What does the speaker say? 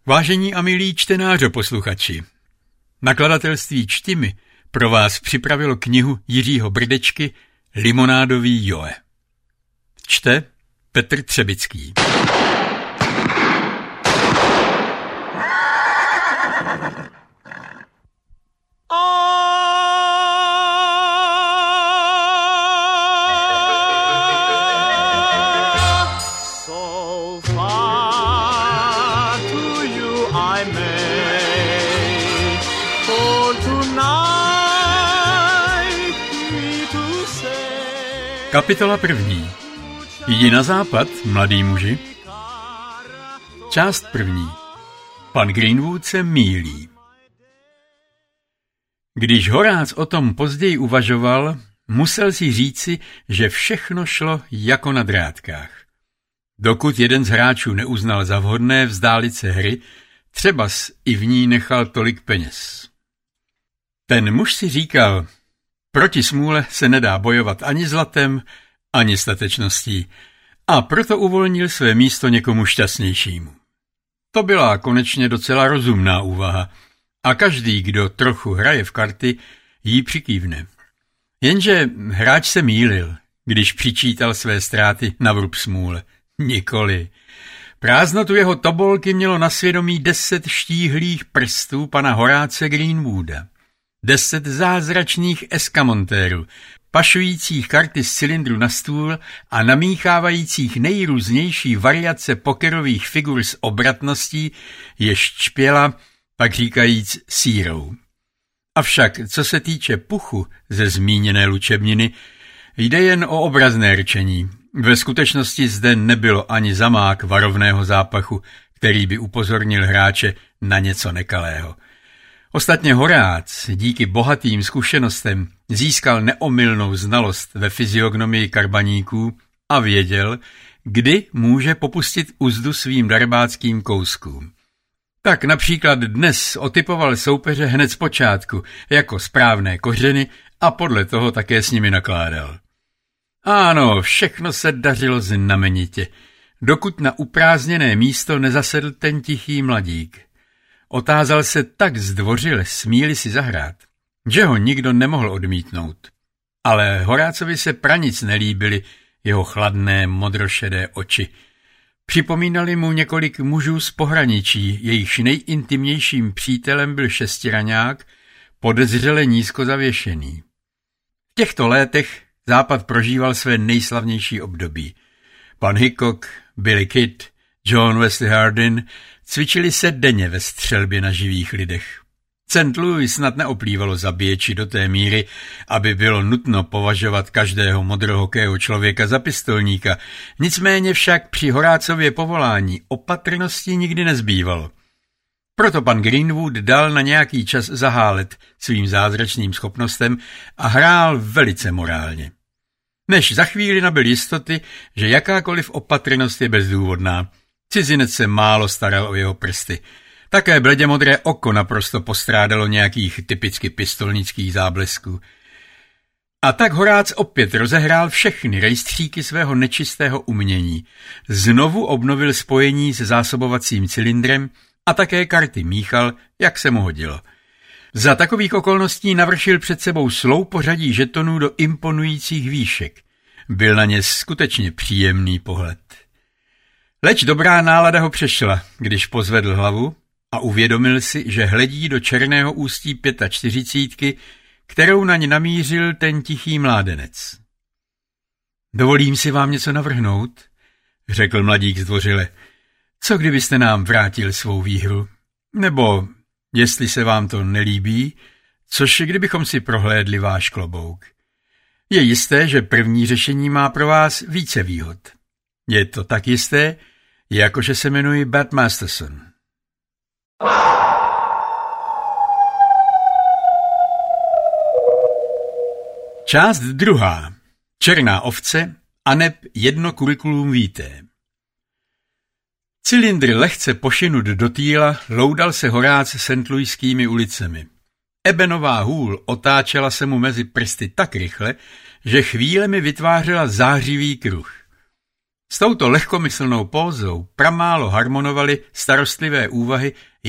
Vážení a milí čtenářo-posluchači, nakladatelství Čtimi pro vás připravilo knihu Jiřího Brdečky Limonádový Joe. Čte Petr Třebický. Kapitola 1. Jdi na západ, mladý muži. Část 1. Pan Greenwood se mýlí. Když Horác o tom později uvažoval, musel si říci, že všechno šlo jako na drátkách. Dokud jeden z hráčů neuznal za vhodné vzdálit se hry, třebas i v ní nechal tolik peněz. Ten muž si říkal: proti smůle se nedá bojovat ani zlatem, ani statečností, a proto uvolnil své místo někomu šťastnějšímu. To byla konečně docela rozumná úvaha a každý, kdo trochu hraje v karty, jí přikývne. Jenže hráč se mýlil, když přičítal své ztráty na vrub smůle. Nikoli. Prázdnotu jeho tobolky mělo na svědomí 10 štíhlých prstů pana Horáce Greenwooda. 10 zázračných eskamontérů, pašujících karty z cylindru na stůl a namíchávajících nejrůznější variace pokerových figur s obratností, jež čpěla, pak říkajíc sírou. Avšak, co se týče puchu ze zmíněné lučebniny, jde jen o obrazné rčení. Ve skutečnosti zde nebylo ani zamák varovného zápachu, který by upozornil hráče na něco nekalého. Ostatně Horác díky bohatým zkušenostem získal neomylnou znalost ve fyziognomii karbaníků a věděl, kdy může popustit uzdu svým darbáckým kouskům. Tak například dnes otypoval soupeře hned z počátku jako správné kořeny a podle toho také s nimi nakládal. Ano, všechno se dařilo znamenitě, dokud na uprázdněné místo nezasedl ten tichý mladík. Otázal se tak zdvořile, smí-li si zahrát, že ho nikdo nemohl odmítnout. Ale Horácovi se pranic nelíbily jeho chladné modrošedé oči. Připomínali mu několik mužů z pohraničí, jejichž nejintimnějším přítelem byl šestiraňák, podezřele nízko zavěšený. V těchto létech Západ prožíval své nejslavnější období. Pan Hickok, Billy Kidd, John Wesley Hardin cvičili se denně ve střelbě na živých lidech. St. Louis snad neoplývalo zabíječi do té míry, aby bylo nutno považovat každého modrohokého člověka za pistolníka, nicméně však při Horácově povolání opatrnosti nikdy nezbývalo. Proto pan Greenwood dal na nějaký čas zahálet svým zázračným schopnostem a hrál velice morálně. Než za chvíli nabyl jistoty, že jakákoliv opatrnost je bezdůvodná. Cizinec se málo staral o jeho prsty. Také bledě modré oko naprosto postrádalo nějakých typicky pistolnických záblesků. A tak Horác opět rozehrál všechny rejstříky svého nečistého umění. Znovu obnovil spojení se zásobovacím cylindrem a také karty míchal, jak se mu hodilo. Za takových okolností navršil před sebou slou pořadí žetonů do imponujících výšek. Byl na ně skutečně příjemný pohled. Leč dobrá nálada ho přešla, když pozvedl hlavu a uvědomil si, že hledí do černého ústí 45, kterou na ně namířil ten tichý mládenec. Dovolím si vám něco navrhnout, řekl mladík zdvořile. Co kdybyste nám vrátil svou výhru? Nebo, jestli se vám to nelíbí, což kdybychom si prohlédli váš klobouk. Je jisté, že první řešení má pro vás více výhod. Je to tak jisté, jakože se jmenuji Bat Masterson. Část 2. Černá ovce aneb jedno kurikulum vitae. Cylindr lehce pošinut do týla loudal se Horác St. Louiskými ulicemi. Ebenová hůl otáčela se mu mezi prsty tak rychle, že chvílemi vytvářela zářivý kruh. S touto lehkomyslnou pózou pramálo harmonovaly starostlivé úvahy,